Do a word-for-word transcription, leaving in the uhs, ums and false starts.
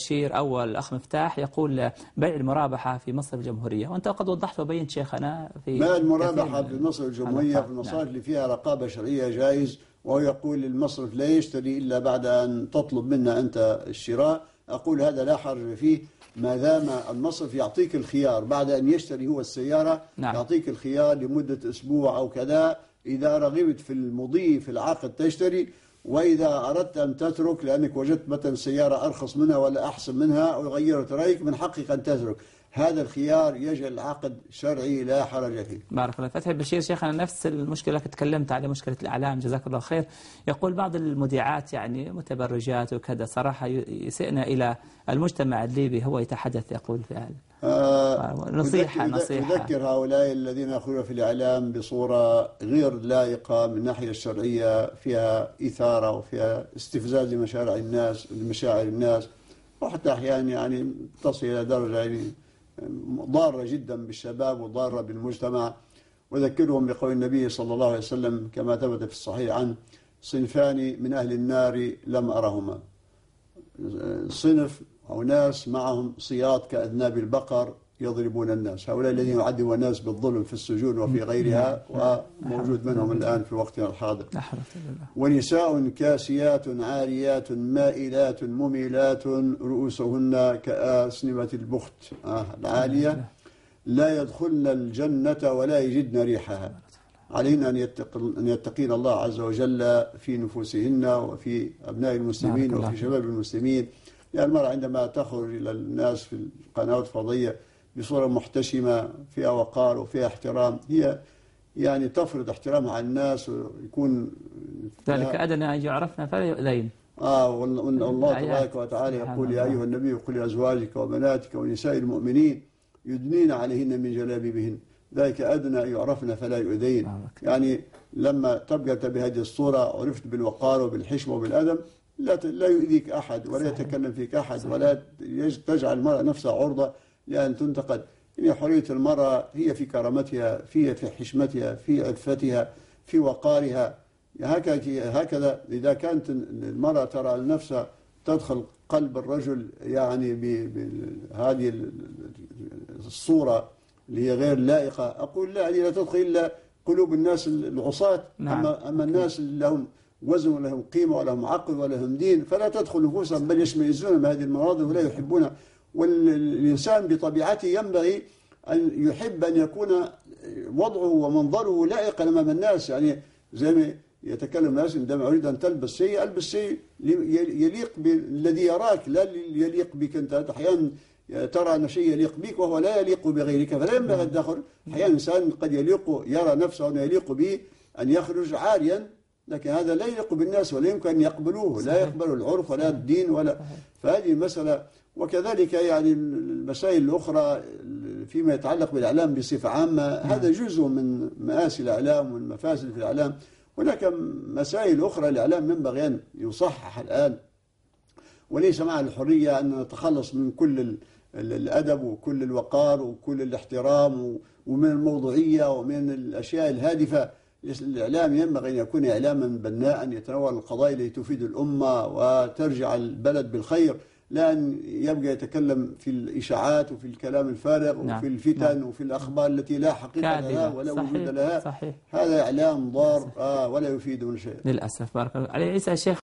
بشير أو الأخ مفتاح يقول بيع المرابحة في مصرف الجمهورية، وأنت قد وضحت وبينت شيخنا في بيع المرابحة في مصرف الجمهورية في المصارف نعم. اللي فيها رقابة شرعية جائز، وهو يقول المصرف لا يشتري إلا بعد أن تطلب منا أنت الشراء. أقول هذا لا حرج فيه ما دام المصرف يعطيك الخيار بعد أن يشتري هو السيارة. نعم. يعطيك الخيار لمدة أسبوع أو كذا، إذا رغبت في المضي في العقد تشتري، وإذا أردت أن تترك لأنك وجدت مثلا سيارة أرخص منها ولا أحسن منها أو غيرت رأيك من حقك أن تترك. هذا الخيار يجعل العقد شرعي لا حرج فيه. بارك الله. فتحي بشير شيخنا نفس المشكلة اللي تكلمت عليه، مشكلة الإعلام، جزاك الله خير. يقول بعض المذيعات يعني متبرجات وكذا، صراحة يسئنا إلى المجتمع الليبي، هو يتحدث يقول في هذا. آه نصيحة أذكر نصيحة أذكر هؤلاء الذين يخرجون في الإعلام بصورة غير لائقة من الناحية الشرعية، فيها إثارة وفيها استفزاز لمشاعر الناس لمشاعر الناس، وحتى أحيانا يعني تصل إلى درجة يعني ضارة جدا بالشباب وضارة بالمجتمع. وذكرهم بقول النبي صلى الله عليه وسلم كما ثبت في الصحيح عنه: صنفان من أهل النار لم أرهما. صنف أو ناس معهم صياط كأذناب البقر يضربون الناس، هؤلاء الذين يعذبون الناس بالظلم في السجون وفي غيرها، وموجود منهم الآن في وقتنا الحاضر. ونساء كاسيات عاريات مائلات مميلات رؤوسهن كأسنمة البخت العالية لا يدخلن الجنة ولا يجدن ريحها. علينا أن أن يتقين الله عز وجل في نفوسهن وفي أبناء المسلمين وفي شباب المسلمين. يعني المرأة عندما تخرج إلى الناس في القنوات الفضائية بصورة محتشمة فيها وقار وفيها احترام، هي يعني تفرض احترامها على الناس ويكون ذلك أدنى أن يعرفنا فلا يؤذين. آه والله تبارك وتعالى يقول: يا أيها النبي قل لأزواجك وبناتك ونساء المؤمنين يدنين عليهن من جلابيبهن ذلك أدنى أن يعرفن فلا يؤذين. يعني لما تبقى بهذه الصورة عرفت بالوقار وبالحشمة وبالأدب، لا لا يؤذيك أحد ولا يتكلم فيك أحد صحيح. ولا تجعل المرأة نفسها عرضة لأن تنتقد. يعني حرية المرأة هي في كرامتها، في في حشمتها، في عفتها، في وقارها. هكذا هكذا إذا كانت المرأة ترى نفسها تدخل قلب الرجل يعني بهذه الصورة اللي هي غير لائقة، أقول لا، هذه لا تدخل إلا قلوب الناس العصاة. نعم. أما, أما الناس اللي لهم وزن ولهم قيمة ولهم عقل ولهم دين فلا تدخل نفوسهم، بل يشمئزون بهذه المواضع ولا يحبونها. والإنسان بطبيعته ينبغي أن يحب أن يكون وضعه ومنظره لائقا أمام الناس. يعني زي ما يتكلم الناس: عندما أريد أن تلبس شيء ألبس شيء يليق بالذي يراك لا يليق بك أنت. أحيانا ترى أن شيء يليق بك وهو لا يليق بغيرك، فلا ينبغي الدخل. أحيانا الإنسان قد يليق يرى نفسه أنه يليق به أن يخرج عاريا، لكن هذا لا يليق بالناس ولا يمكن أن يقبلوه، لا يقبل العرف ولا الدين ولا. فهذه المسألة. وكذلك يعني المسائل الأخرى فيما يتعلق بالإعلام بصفة عامة، هذا جزء من مآسي الإعلام والمفاسد في الإعلام. هناك مسائل أخرى الإعلام ينبغي أن يصحح الآن، وليس مع الحرية أن نتخلص من كل الأدب وكل الوقار وكل الاحترام ومن الموضوعية ومن الأشياء الهادفة. الإعلام ينبغي أن يكون إعلاما بناء يتناول القضايا التي تفيد الأمة وترجع البلد بالخير، لا أن يبقى يتكلم في الإشاعات وفي الكلام الفارغ نعم. وفي الفتن نعم. وفي الأخبار التي لا حقيقة لها ولا وجود لها. صحيح. هذا إعلام ضار آه ولا يفيد من شيء للأسف. بارك الله عليه. عيسى شيخ.